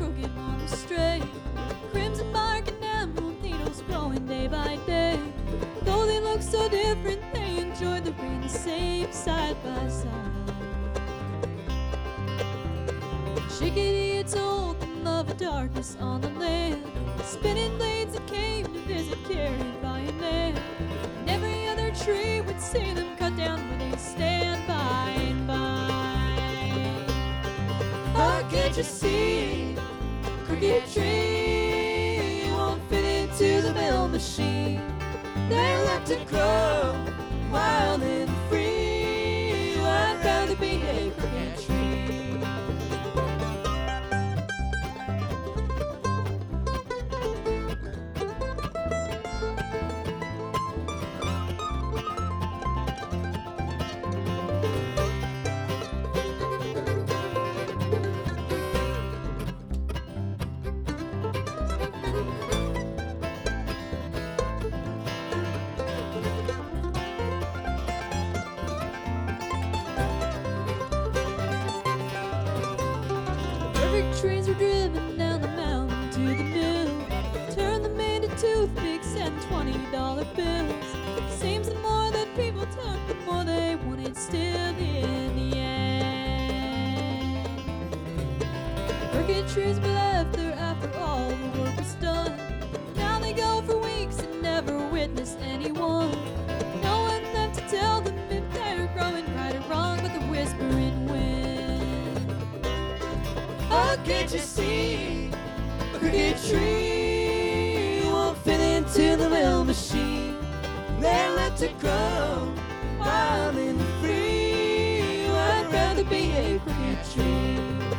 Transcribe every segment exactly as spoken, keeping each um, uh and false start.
crooked, one was straight. Crimson bark and emerald needles growing day by day. Though they look so different, they enjoyed the rain the same, side by side. Chickadee had told them of a darkness on the land, spinning blades that came to visit carried by a man. And every other tree would see them cut down where they stand by and by. Oh, can't you see? Crooked tree won't fit into the mill machine. They're left to grow wild and free. I'd rather be a crooked tree. Perfect trains were driven down the mountain to the mill, turned them into toothpicks and twenty dollar bills. Seems the more that people took, the more they wanted still in the end. Crooked trees were left there after all the work was done. Now they go for weeks and never witness anyone. No one left to tell them if they're growing right or wrong but the whispering wind. Oh, can't you see? A crooked tree won't fit into the mill machine. They're left to grow wild and free. I'd rather be a crooked tree.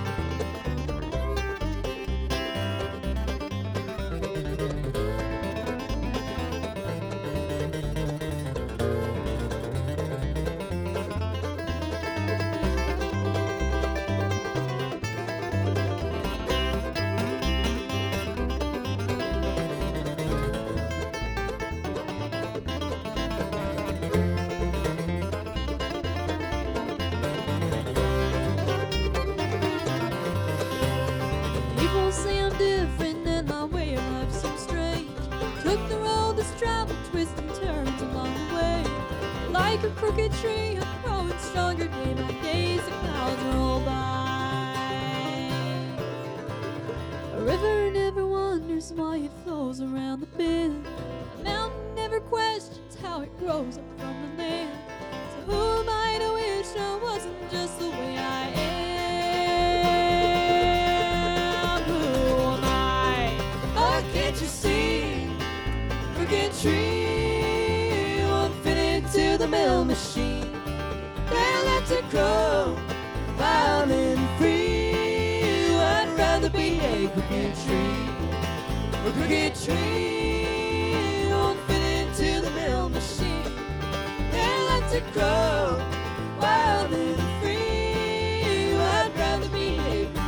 People say I'm different and my way of life seems strange. Took the road that's traveled, twists and turns along the way. Like a crooked tree, I'm growing stronger day by day as the clouds roll by. A river never wonders why it flows around the bend. A mountain never questions how it grows up from the land. So who am I to wish I wasn't just the way I am? Can't you see? Crooked tree won't fit into the mill machine. They're left to grow wild and free. I'd rather be a crooked tree. A crooked tree won't fit into the mill machine. They're left to grow wild and free. I'd rather be a crooked tree.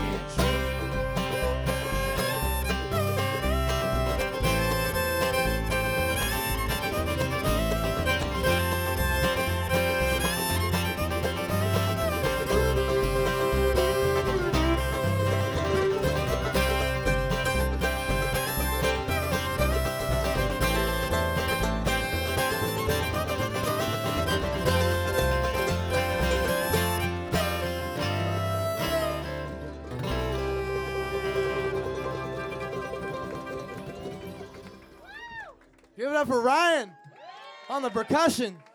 Give it up for Ryan on the percussion.